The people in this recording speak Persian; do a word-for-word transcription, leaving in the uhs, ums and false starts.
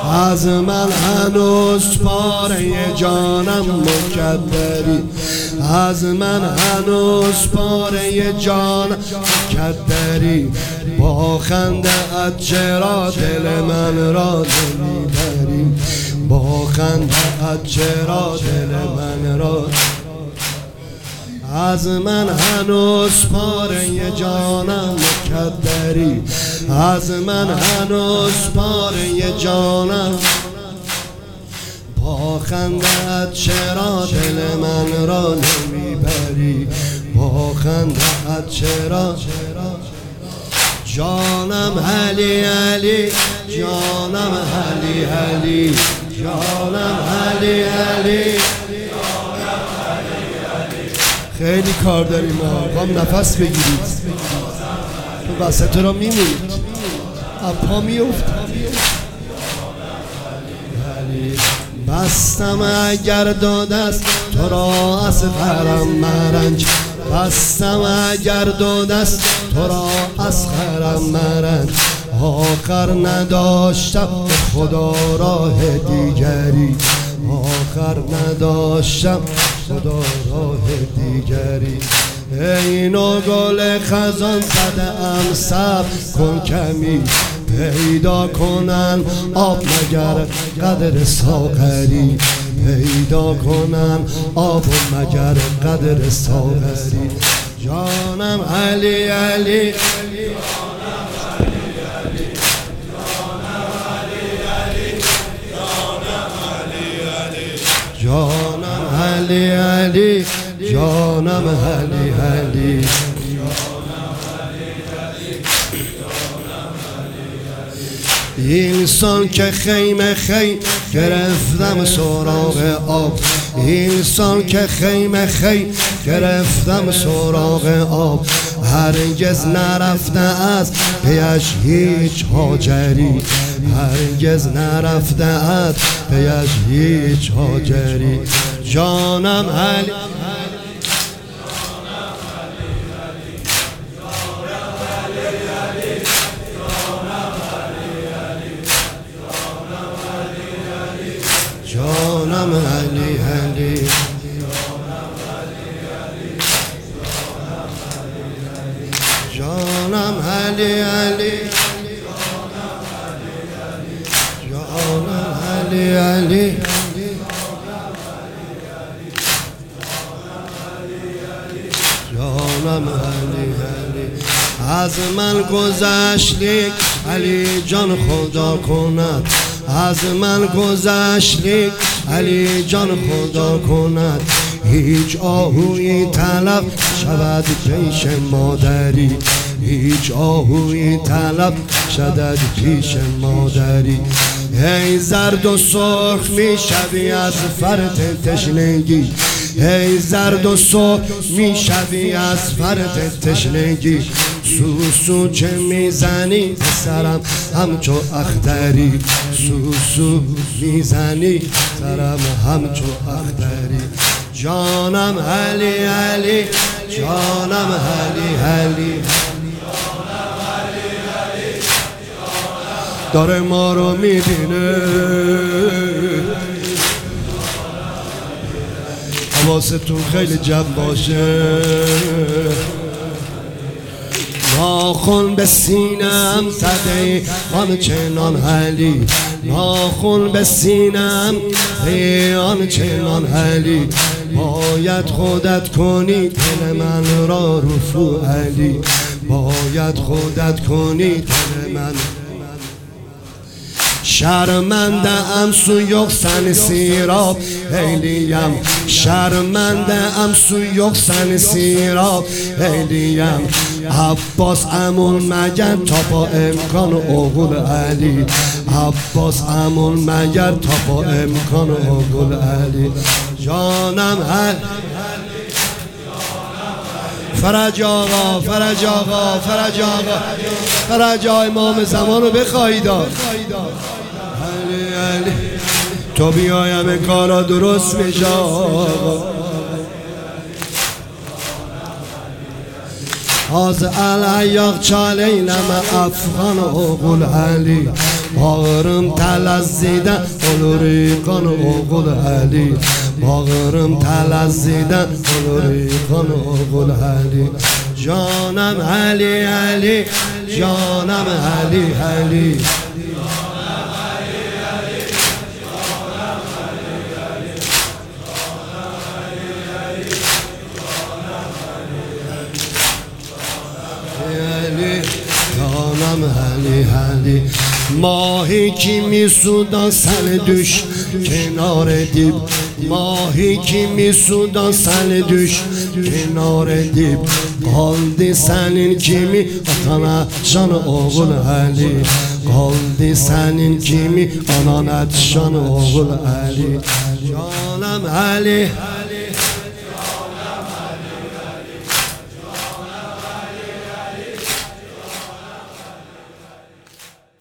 از من هنوز پاره جانم مکدری، از من هنوز پاره جانم مکدری. با خنده ات چرا دل من را نمیبری، با خنده ات چرا دل من را. از من هنوز پاره جانم مکدری، از من هنوز پاره جانم. با خندت چرا دل من را نمیبری، با خندت چرا. جانم علی علی، جانم علی علی، جانم علی علی. خیلی کار داریم ها، هم نفس بگیرید، تو وسط را میمونید، اپا میفت. بستم اگر دادست تو را از خرم مرنج، بستم اگر دادست تو را از خرم مرنج. آخر نداشتم خدا راه دیگری، آخر نداشتم خدا راه دیگری. اینو گل خزان زده ام صبر کن کمی، پیدا کنن آب مگر قدر ساغری، پیدا کنن آب مگر قدر ساغری. جانم علی علی، جانم علی علی، جانم علی علی. اینسان که خیمه خی گرفتم سراغ آب، اینسان که خیمه خی گرفتم سراغ آب. هرگز نرفته از پیش هیچ هاجری، هرگز نرفته از پیش هیچ هاجری. جانم علی، جانم علی علی، جانم علی علی، جانم علی علی. جانم علی علی. از من گذشت لیک علی جان خدا کند، از من گذشت لیک علی جان خدا کند. هیچ آهوی طلب شود پیش مادری، هیچ آهوی طلب شود پیش مادری. هی زرد و سرخ می شوی از فرط تشنگی، هی زرد و سرخ می شوی از فرط تشنگی. سوسو چه میزنی سرم همچو اختری، سوسو میزنی سرم همچو اختری. جانم علی علی، جانم علی علی. داره ما رو میبینه، حواستون خیلی جمع باشه. ناخن به سینم زده آنچنان علی، ناخن به سینم زده آنچنان علی. باید خودت کنی دل من را رفو علی، باید خودت کنی دل من. شرمنده ام سویوخ سن سیراب هیلیم، شرمنده ام سویوخ سن سیراب هیلیم. عباس امون مگر تا با امکان اوغل علی، عباس امون مگر تا با امکان اوغل علی. جانم علی، فرج آقا، فرج آقا، فرج آقا، فرج آقا امام زمان رو بخواهید. علی علی تو بیایم کارا درست میشه. Az əl-əyyaq çaleyləmə əfqan oğul Əli. Bağırım tələzzidən olur qan oğul Əli. Bağırım tələzzidən olur qan oğul Əli. Canım Əli, Əli, canım Əli, Əli. Canım Əli, Əli. Mahi kimi sudan səni düş kenar edib. Mahi kimi sudan səni düş kenar edib. Qaldı sənin kimi atana şan oğul Əli. Qaldı sənin kimi anana şan oğul Əli. Canım Əli.